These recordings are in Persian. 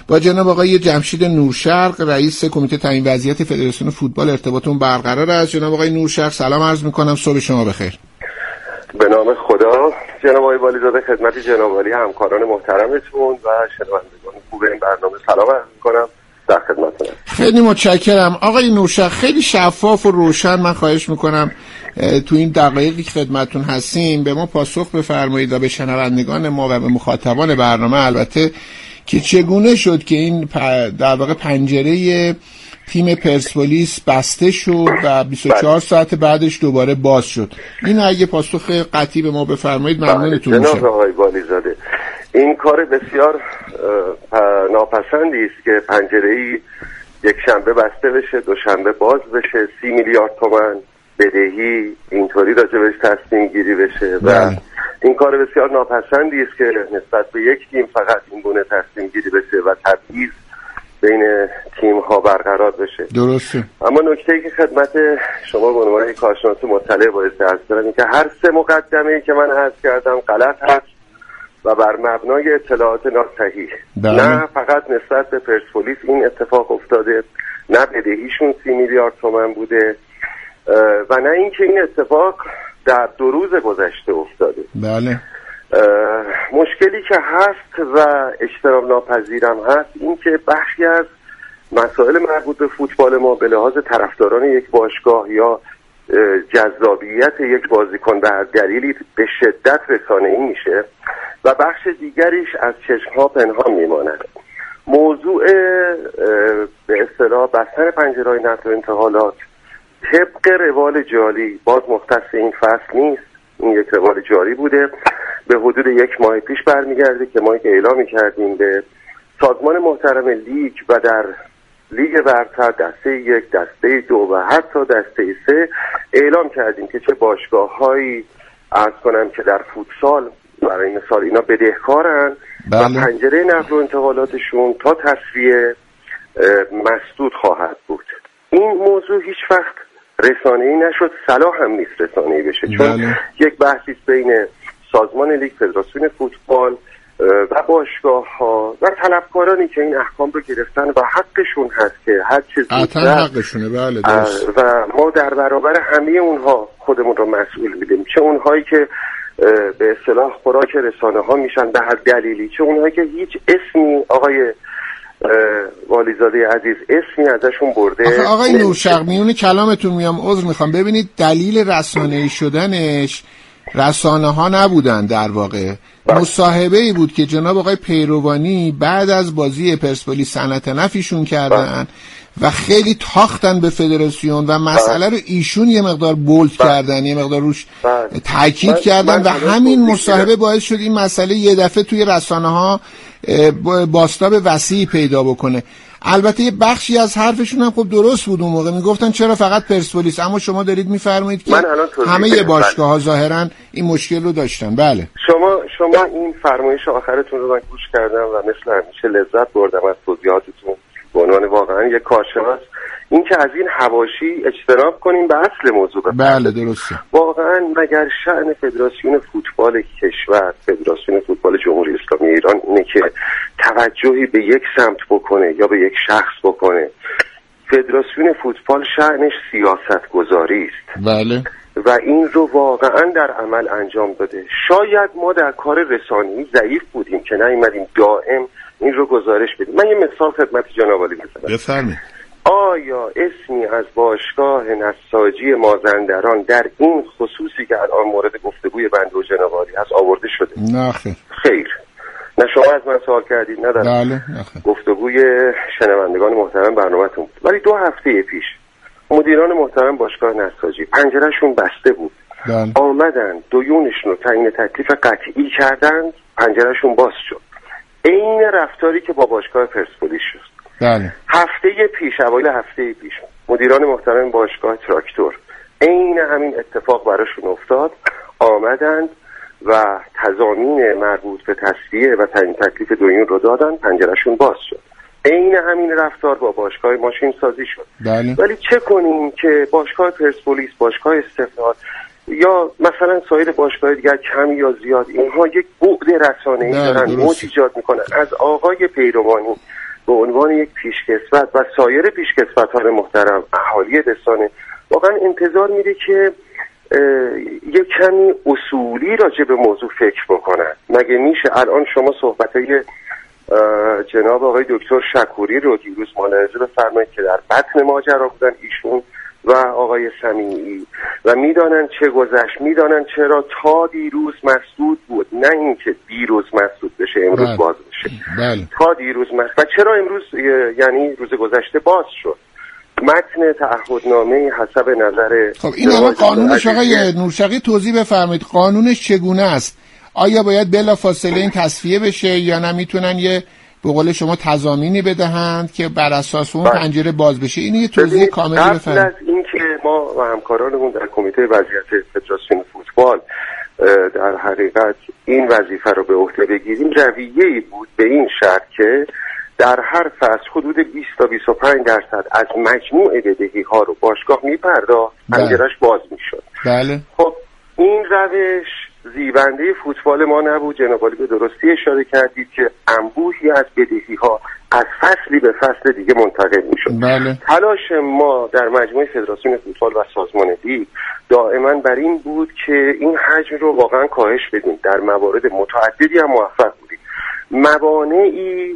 با جناب آقای جمشید نورشرق رئیس کمیته تعیین وضعیت فدراسیون فوتبال ارتباطمون برقرار است. جناب آقای نورشرق سلام عرض می‌کنم، صبح شما بخیر. به نام خدا. جناب آقای والیزاده خدمت جناب عالی همکاران محترمتون و شنوندگان خوب این برنامه سلام عرض می‌کنم. در خدمتتونم. خیلی متشکرم آقای نورشرق. خیلی شفاف و روشن من خواهش می‌کنم تو این دقایقی که خدمتتون هستیم به ما پاسخ بفرمایید و به شنوندگان ما و به مخاطبان برنامه البته که چگونه شد که این در واقع پنجره تیم پرسپولیس بسته شد و 24 ساعت بعدش دوباره باز شد. این اگه پاسخ قطعی به ما بفرمایید ممنونتون میشم. جناب آقای والیزاده، این کار بسیار ناپسندی است که پنجره‌ای یک شنبه بسته بشه، دوشنبه باز بشه، 30 میلیارد تومان بدهی اینطوری راجبش تصمیم گیری بشه و این کار بسیار ناپسندی است که نسبت به یک تیم فقط این گونه تصمیم گیری بشه و تبعیض بین تیم ها برقرار بشه. درسته. اما نکته‌ای که خدمت شما به عنوان کارشناس مطلع باید عرض کنم این که هر سه مقدمه‌ای که من عرض کردم غلط هست و بر مبنای اطلاعات ناصحیح. نه فقط نسبت به پرسپولیس این اتفاق افتاده، نه بدهیشون 30 میلیارد تومان بوده و نه اینکه این اتفاق در 2 روز گذشته افتاده. بله. مشکلی که هست و اجتناب ناپذیرم هست این که بخشی از مسائل مربوط به فوتبال ما به لحاظ طرفداران یک باشگاه یا جذابیت یک بازیکن به هر دلیلی به شدت رسانه‌ای میشه و بخش دیگریش از چشم‌ها پنهان میماند. موضوع به اصطلاح بستن پنجره‌های نقل و انتقالات طبق روال جاری باز مختص این فصل نیست، این یک روال جاری بوده، به حدود 1 ماه پیش برمیگرده که ما که اعلام کردیم به سازمان محترم لیگ و در لیگ برتر دسته 1 دسته 2 و حتی دسته 3 اعلام کردیم که چه باشگاه‌هایی عرض کنم که در فوتسال برای مثال اینا بدهکارن و پنجره نقل و انتقالاتشون تا تصفیه مسدود خواهد بود. این موضوع هیچ وقت رسانه‌ای نشد، صلاح هم نیست رسانه‌ای بشه چون یک بحثی بین سازمان لیگ، فدراسیون فوتبال و باشگاه‌ها و طلبکارانی که این احکام رو گرفتن و حقشون هست که هر چیزی حقشونه. بله درست. و ما در برابر همه اونها خودمون رو مسئول می‌دونیم، چه اونهایی که به اصطلاح خوراک رسانه‌ها میشن به هر دلیلی، چه اونهایی که هیچ اسمی آقای والیزاده عزیز اسمی ازشون برده. آقای نورشرق میونه کلامتون میام، عذر میخوام. ببینید دلیل رسانه‌ای شدنش رسانه ها نبودن، در واقع مصاحبه‌ای بود که جناب آقای پیروانی بعد از بازی پرسپولیس صنعت نفیشون کردن و خیلی تاختن به فدراسیون و مسئله رو ایشون یه مقدار بولد کردن، یه مقدار روش تاکید کردن و همین مصاحبه باعث شد این مسئله یه دفعه توی رسانه ها بازتاب وسیعی پیدا بکنه. البته یه بخشی از حرفشون هم خب درست بود، اون موقع میگفتن چرا فقط پرسپولیس، اما شما دارید میفرمایید که همه باشگاه‌ها ظاهراً این مشکل رو داشتن. بله شما این فرمایش آخرتون رو من گوش کردم و مثل همیشه لذت بردم از توضیحاتتون به عنوان واقعا یک کارشناس. این که از این حواشی اجتناب کنیم به اصل موضوع بپردازیم. بله درسته. واقعا مگر شأن فدراسیون فوتبال کشور، فدراسیون فوتبال جمهوری اسلامی ایران اینه که توجهی به یک سمت بکنه یا به یک شخص بکنه؟ فدراسیون فوتبال شأنش سیاست گذاری است. بله. و این رو واقعا در عمل انجام داده. شاید ما در کار رسانه‌ای ضعیف بودیم که نیومدیم دائم این رو گزارش بدیم. من یه مثال خدمت جناب عالی بزنم. بفرمایید. آیا اسمی از باشگاه نساجی مازندران در این خصوصی که الان مورد گفتگوی بنده و جناب عالی هست آورده شده؟ نه خیر. نه شما از من سوال کردید نه در بله. گفتگوی شنوندگان محترم برنامه‌تون. ولی 2 هفته پیش مدیران محترم باشگاه نساجی پنجرهشون بسته بود. بله. آمدن دویونشون رو تعیین تکلیف قطعی کردن، پنجرهشون باز شد. این رفتاری که با باشگاه پرسپولیس شد. بله. اوایل هفته پیش مدیران محترم باشگاه تراکتور عین همین اتفاق براشون افتاد، آمدند و تضامین مربوط به تصفیه و تعیین تکلیف دویون رو دادن، پنجرهشون باز شد. عین همین رفتار با باشگاه ماشین سازی شد. بله. ولی چه کنیم که باشگاه پرسپولیس، باشگاه استقلال یا مثلا سایر باشگاه دیگر کم یا زیاد اینها یک بعد رسانه‌ای دارن، موج ایجاد میکنن. از آقای پیروانی به عنوان یک پیشکسوت و سایر پیشکسوتان محترم اهالی دستانه واقعا انتظار میره که یک کمی اصولی راجع به موضوع فکر بکنن. مگه میشه الان شما صحبتای جناب آقای دکتر شکوری رو دیروز ملاحظه بفرمایید که در بطن ماجرا بودن ایشون و آقای سمیعی و میدانن چه گذشت، میدانن چرا تا دیروز مسدود بود، نه اینکه دیروز مسدود بشه امروز باز بشه. تا دیروز مسدود و چرا امروز یعنی روز گذشته باز شد. متن تعهدنامه حسب نظر خب این همه قانونش آقای نورشقی توضیح بفرمایید، قانونش چگونه است؟ آیا باید بلافاصله این تصفیه بشه یا نه میتونن یه به قول شما تضامینی بدهند که بر اساس اون پنجره باز بشه؟ اینو یه توضیح کاملی بفرمایید. قبل از اینکه ما و همکارانمون در کمیته وضعیت فدراسیون فوتبال در حقیقت این وظیفه رو به عهده بگیریم، رویه‌ای بود به این شرط که در هر فصل حدود 20 تا 25% از مجموع بدهی‌ها رو باشگاه می‌پرداخت، پنجره‌اش باز می‌شد. بله. خب این روش زیبنده فوتبال ما نبود. جناب عالی به درستی اشاره کردید که انبوهی از بدهی‌ها از فصلی به فصل دیگه منتقل می‌شد. بله. تلاش ما در مجموعه فدراسیون فوتبال و سازمان لیگ دائما بر این بود که این حجم رو واقعا کاهش بدیم. در موارد متعددی هم موفق بودیم. موانعی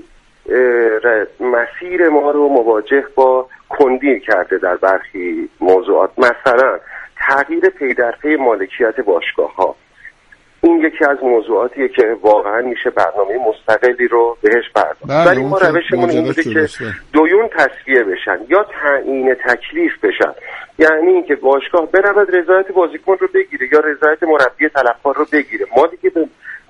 مسیر ما رو مواجه با کندی کرده در برخی موضوعات، مثلا تغییر پی در پی مالکیت باشگاه‌ها. این یکی از موضوعاتیه که واقعا میشه برنامه مستقلی رو بهش پرداخت. ولی ما روشمون این بوده که دویون تصفیه بشن یا تعیین تکلیف بشن، یعنی اینکه باشگاه برود رضایت بازیکن رو بگیره یا رضایت مربی طلبکار رو بگیره. ما دیگه به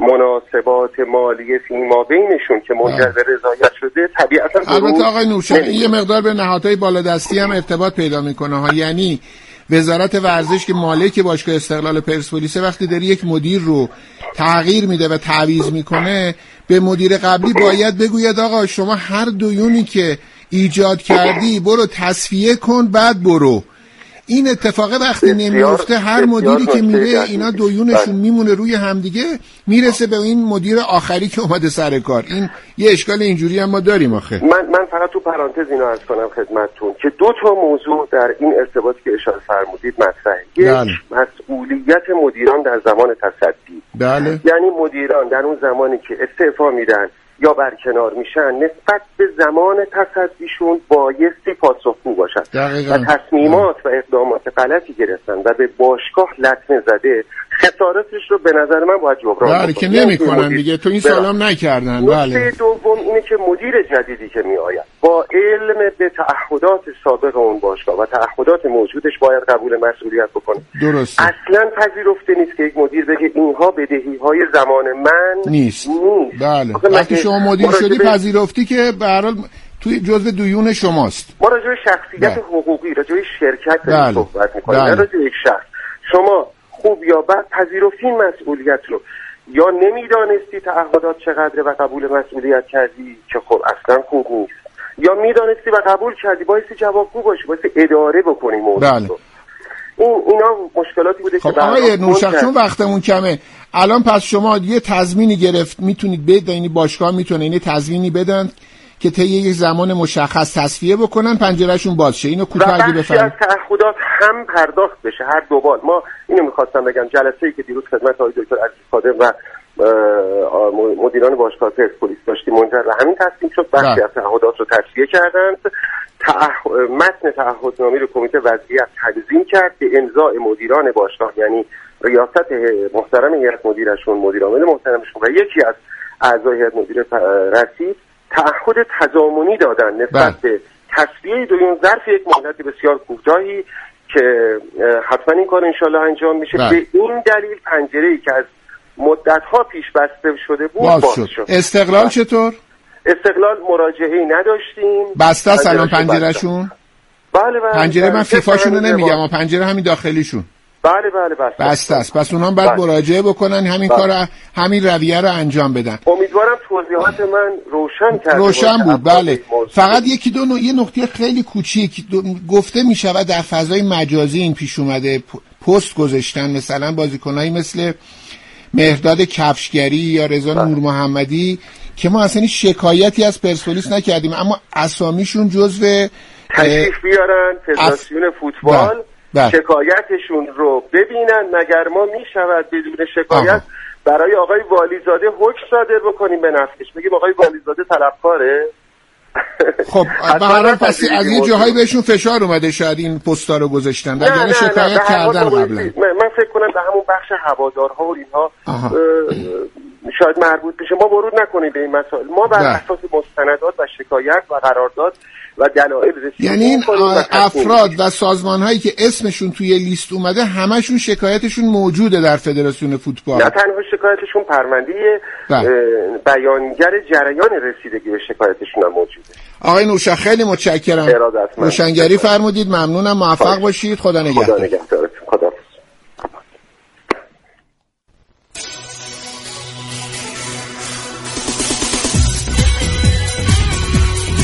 مناسبات مالی فیما بینشون که منجر به رضایت شده طبیعتا البته آقای نورشقی یه مقدار به نهادهای بالادستی هم ارتباط پیدا میکنه ها. یعنی وزارت ورزش که مالک باشگاه استقلال پرسپولیس وقتی داره یک مدیر رو تغییر میده و تعویض میکنه، به مدیر قبلی باید بگوید آقا شما هر دویونی که ایجاد کردی برو تصفیه کن بعد برو. این اتفاقه وقتی نمیفته هر مدیری که میره اینا دویونشون میمونه روی همدیگه، میرسه به این مدیر آخری که اومده سر کار. این یه اشکال اینجوری هم ما داریم آخه. من فقط تو پرانتز اینو عرض کنم خدمتتون که دو تا موضوع در این ارتباطی که اشاره فرمودید مطرحه. یک، مسئولیت مدیران در زمان تصدی. بله. یعنی مدیران در اون زمانی که استعفا میدن یا برکنار میشن نسبت به زمان تصدیشون بایستی پاسخگو باشن و تصمیمات و اقدامات غلطی گرفتن و به باشگاه لطمه زده خسارتش رو به نظر من باید جبران کنن. بله که نمیکنن دیگه، تو این سالام نکردن. بله. نکته دوم اینه که مدیر جدیدی که میآید با علم به تعهدات سابق اون باشگاه و تعهدات موجودش باید قبول مسئولیت بکنه. درست. اصلا پذیرفته نیست که یک مدیر بگه اینها بدهی‌های زمان من نیست. بله. وقتی شما مدیر شدی پذیرفتی که به هر حال توی جزء دویون شماست. ما راجع به شخصیت حقوقی، راجع به شرکت صحبت می‌کنیم، نه راجع به یک شخص. شما خوب یا بد پذیرفتین مسئولیت رو، یا نمیدانستی تعهدات چقدره و قبول مسئولیت کردی که خب اصلا خوب نیست، یا میدانستی و قبول کردی بایستی جوابگو باشی، بایستی اداره بکنی موضوع رو. اینا مشکلاتی بوده خب که آقای نورشقی چون وقتمون کمه الان، پس شما یه تضمینی گرفت میتونید بدید، یعنی باشگاه میتونه این تضمینی بدن که طی یک زمان مشخص تصفیه بکنن پنجرهشون باز شه. اینو کوتاهی بفرمایید. از تعهدات هم پرداخت بشه هر دو بار. ما اینو می‌خواستم بگم، جلسه‌ای که دیروز خدمت آقای دکتر عزیز خادم و مدیران باشگاه پرسپولیس داشتیم منجر به همین تصمیم شد. بخشی از تعهدات رو تصفیه کردند. متن تعهدنامه رو کمیته وضعیت تنظیم کرد به امضاء مدیران باشگاه، یعنی ریاست محترم هیئت مدیرشون، مدیر عامل محترمشون و یکی از اعضای هیئت مدیره رسید تعهد تضامنی دادن نسبت به تصفیه دویون ظرف یک مهلت بسیار کوتاهی که حتما این کار انشالله انجام میشه. به این دلیل پنجره‌ای که از مدت‌ها پیش بسته شده بود باز شد. استقلال چطور؟ استقلال مراجعه‌ای نداشتیم. بسته است الان پنجره‌شون؟ بله. پنجره من فیفاشون رو نمیگم، اما پنجره همین داخلیشون. بله بسته است. پس اونها باید مراجعه بکنن، همین کار همین رویه رو انجام بدن. امیدوارم توضیحات من روشن بود. بله. فقط یکی دو یه نکته خیلی کوچیک گفته می شود در فضای مجازی این پیش اومده، پست گذاشتن مثلا بازیکنایی مثل مهرداد کفشگری یا رضا نور محمدی که ما اصلا شکایتی از پرسپولیس نکردیم، اما اسامیشون جزو تشریف بیارن فدراسیون فوتبال شکایتشون رو ببینن، مگر ما میشود بدون شکایت برای آقای والیزاده حکم صادر بکنیم به نفعش، بگیم آقای والیزاده طلبکاره؟ خب به هر حال پس از یه جاهایی بهشون فشار اومده شاید این پستا رو گذاشتن، وگرنه شکایت کردن قبلا. من فکر کنم به همون بخش هوادارها و اینها شاید مربوط بشه. ما ورود نکنیم به این مسائل، ما بر اساس مستندات و شکایت و قرارداد و دلایل رسیدگی، یعنی این افراد و سازمان‌هایی که اسمشون توی لیست اومده همشون شکایتشون موجوده در فدراسیون فوتبال؟ نه تنها شکایتشون، پرونده بیانگر جریان رسیدگی به شکایتشون هم موجوده. آقای نوشا خیلی متشکرم، روشنگری فرمودید، ممنونم، موفق باشید، خدا نگهدار.